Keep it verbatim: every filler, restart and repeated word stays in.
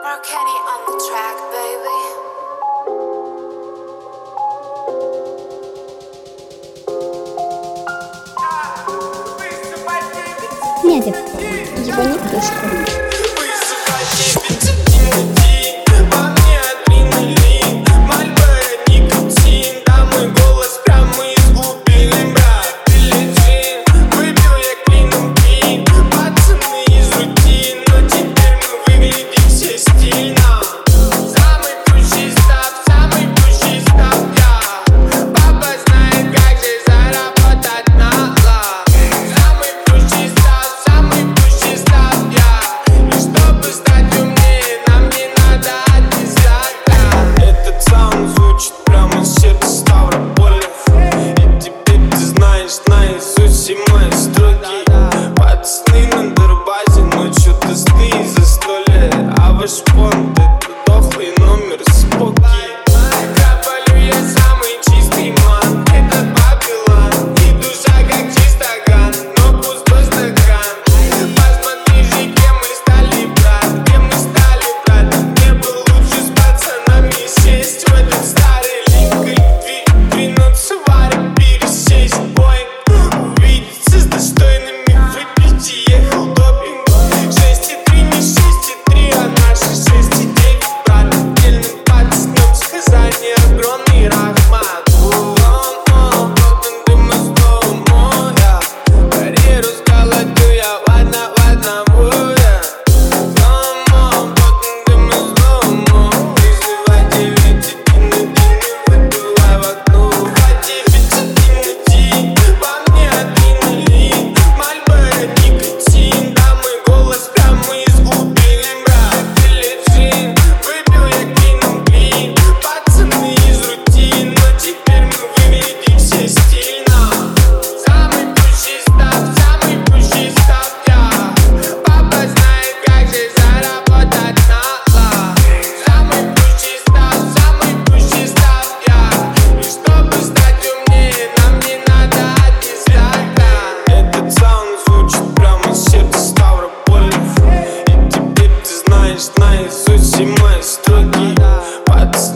Mark Kenny on the track, baby. Медик, его не крышка. Пацаны на дурбазе, ночью тесты за сто лет. А ваш фонд это дохлый номер споки. Капалю я самый чистый ман, это Бабилан. И душа как чистоган, но пустой стакан. Посмотри же, кем мы стали, брат, кем мы стали, брат. Мне бы лучше с пацанами сесть в этот старый Линкольн, двинуться в ару, пересесть бой, увидеться с достойными. Ехал допинг шесть и три, не шесть и три, а наши шесть и девять, брат. Отдельным пацанам сказание огромный рахмат. Дым из дома, я карьеру сколотю я в одно, в одного, я дым из дома. Призывай девять, иди на день, выдувай в окно. А девять, иди на день, по мне адреналин, Мальборо, никотин, да мой голос прямо из глубины, брат. Биледжин, выпил я клином клин, пацаны из рутин, но теперь мы выглядим все стильно. Самый пущий став, самый пущий став я. Папа знает, как же заработать на лав. Самый пущий став, самый пущий став я. И чтобы стать умнее, нам не надо аттестата. Этот саунд звучит прямо из сердца Ставрополя. И теперь ты знаешь наизусть все мои строки. Пацаны